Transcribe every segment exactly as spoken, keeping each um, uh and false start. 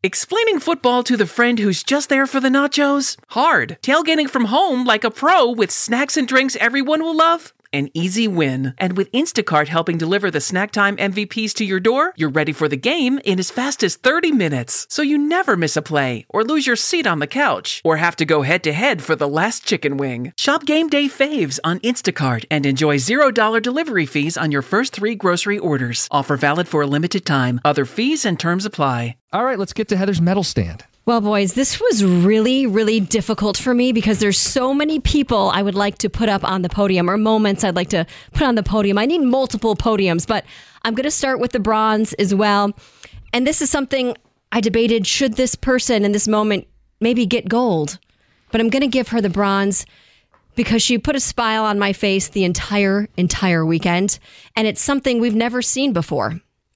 Explaining football to the friend who's just there for the nachos? Hard. Tailgating from home like a pro with snacks and drinks everyone will love? An easy win. And with Instacart helping deliver the snack time M V Ps to your door, you're ready for the game in as fast as thirty minutes. So you never miss a play, or lose your seat on the couch, or have to go head-to-head for the last chicken wing. Shop Game Day Faves on Instacart and enjoy zero dollars delivery fees on your first three grocery orders. Offer valid for a limited time. Other fees and terms apply. All right, let's get to Heather's medal stand. Well, boys, this was really, really difficult for me because there's so many people I would like to put up on the podium, or moments I'd like to put on the podium. I need multiple podiums, but I'm going to start with the bronze as well. And this is something I debated, should this person in this moment maybe get gold? But I'm going to give her the bronze because she put a smile on my face the entire, entire weekend. And it's something we've never seen before.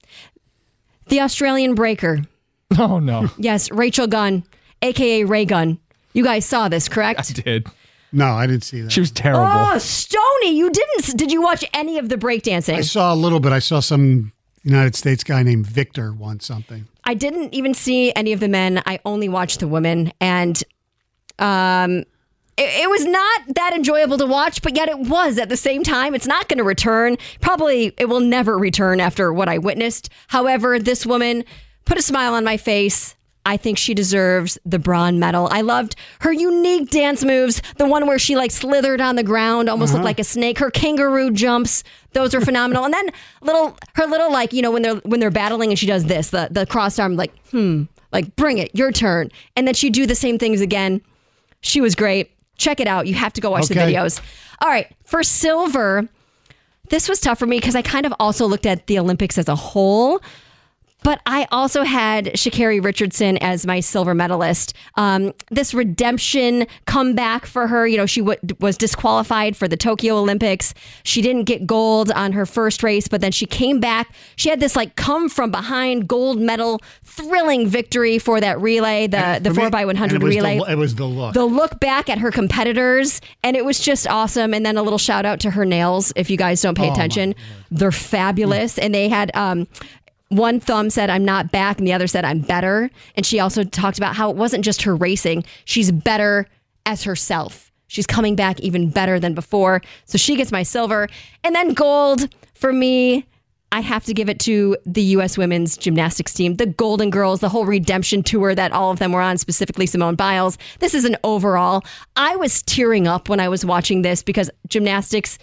The Australian breaker. Oh, no. Yes, Rachel Gunn, a k a. Ray Gunn. You guys saw this, correct? I did. No, I didn't see that. She was terrible. Oh, Stoney, you didn't. Did you watch any of the breakdancing? I saw a little bit. I saw some United States guy named Victor won something. I didn't even see any of the men. I only watched the women. And um, it, it was not that enjoyable to watch, but yet it was at the same time. It's not going to return. Probably it will never return after what I witnessed. However, this woman put a smile on my face. I think she deserves the bronze medal. I loved her unique dance moves. The one where she like slithered on the ground, almost uh-huh. looked like a snake. Her kangaroo jumps, those are phenomenal. And then little her little like, you know, when they're when they're battling and she does this, the the crossed arm, like, hmm, like bring it, your turn. And then she'd do the same things again. She was great. Check it out. You have to go watch okay. the videos. All right, for silver, this was tough for me because I kind of also looked at the Olympics as a whole. But I also had Sha'Carri Richardson as my silver medalist. Um, this redemption comeback for her. You know, she w- was disqualified for the Tokyo Olympics. She didn't get gold on her first race, but then she came back. She had this like come from behind gold medal, thrilling victory for that relay, the, the four by one hundred relay. The, it was the look. The look back at her competitors, and it was just awesome. And then a little shout out to her nails. If you guys don't pay oh, attention, they're fabulous. Mm. And they had... Um, one thumb said, I'm not back, and the other said, I'm better. And she also talked about how it wasn't just her racing. She's better as herself. She's coming back even better than before. So she gets my silver. And then gold, for me, I have to give it to the U S women's gymnastics team. The Golden Girls, the whole redemption tour that all of them were on, specifically Simone Biles. This is an overall. I was tearing up when I was watching this because gymnastics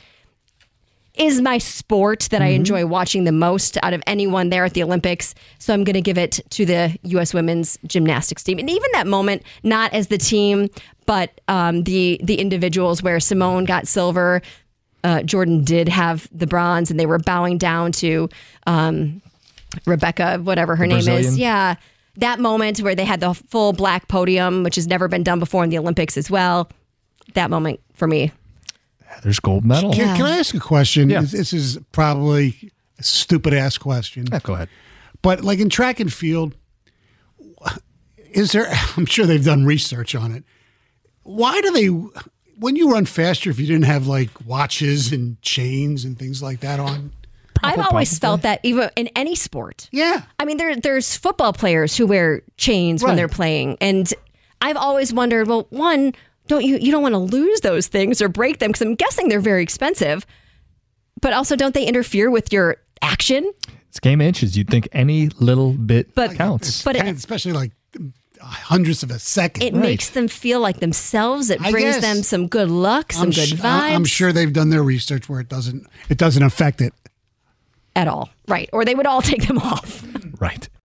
is my sport that mm-hmm. I enjoy watching the most out of anyone there at the Olympics. So I'm going to give it to the U S women's gymnastics team. And even that moment, not as the team, but um, the the individuals where Simone got silver, uh, Jordan did have the bronze, and they were bowing down to um, Rebecca, whatever her the name Brazilian. is. Yeah. That moment where they had the full black podium, which has never been done before in the Olympics as well. That moment for me. There's gold medal. Can, Yeah. can I ask a question? Yeah. This is probably a stupid ass question. Yeah, go ahead. But like in track and field, is there, I'm sure they've done research on it. Why do they, when you run faster, if you didn't have like watches and chains and things like that on? I've always felt that even in any sport. Yeah. I mean, there there's football players who wear chains Right. when they're playing. And I've always wondered, well, one, don't you you don't want to lose those things or break them because I'm guessing they're very expensive. But also, don't they interfere with your action? It's game inches. You'd think any little bit But- counts. But it, And especially like hundredths of a second. it Right. makes them feel like themselves. It I brings guess. them some good luck, some I'm good sh- vibes. I'm sure they've done their research where it doesn't it doesn't affect it. At all. Right. Or they would all take them off. Right.